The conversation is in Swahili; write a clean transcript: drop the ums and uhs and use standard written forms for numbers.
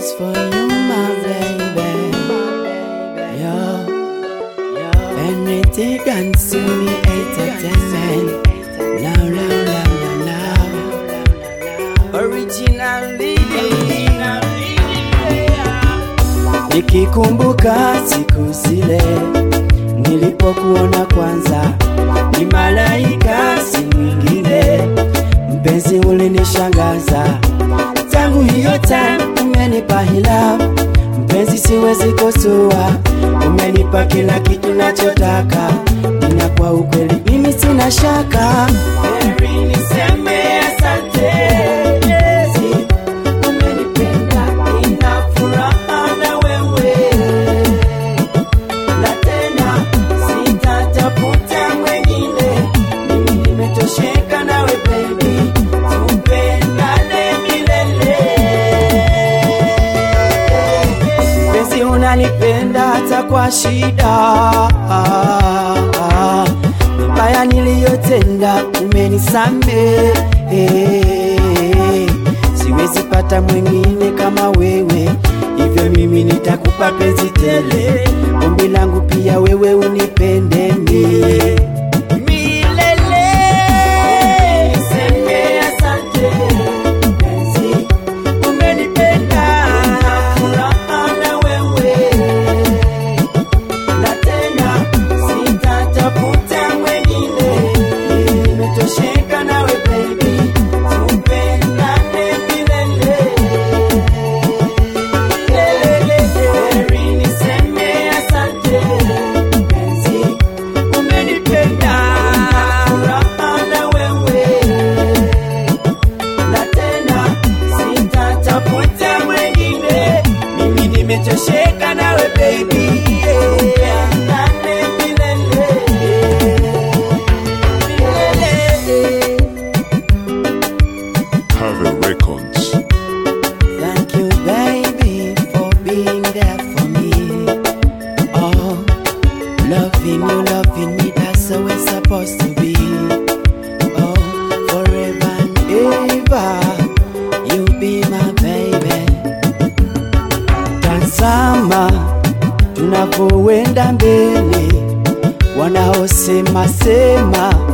is for you, my baby. Yo, anything can see me entertainment. Now. Originally. Nikikumbuka siku zile nilipokuona kwanza, ni malaika si mwingine. Mpenzi ulinishangaza, tangu hiyo time umenipa hila. Mpenzi siwezi kosoa, umenipa kila kitu nachotaka. Nina kwa ukweli mimi sina shaka. Mary niseme asante. Umenipenda nina furaha na wewe, na tena sitatafuta mwengine. Mimi nimetosheka nawe baby, tupendane milele. Mpenzi unanipenda hata kwa shida, mabaya niliyotenda umenisamehe. Siwezi pata mwingine kama wewe, hivyo mimi nitakupa penzi tele. Ombi langu pia wewe unipende mimi milele. Niseme asante penzi, umenipenda furaha na wewe, na tena sitatafuta mwengine. Nimetosheka nawe baby, tupendane milele. Mary niseme asante penzi, umenipenda furaha na wewe, na tena sitatafuta mwengine. Mimi nimetosheka nawe baby, tupendane milele. Have a Records. Thank you, baby, for being there for me. Oh, loving me, that's how it's supposed to be. Oh, forever and ever, you be my baby. Tazama, tunavyoenda mbele, wanaosema sema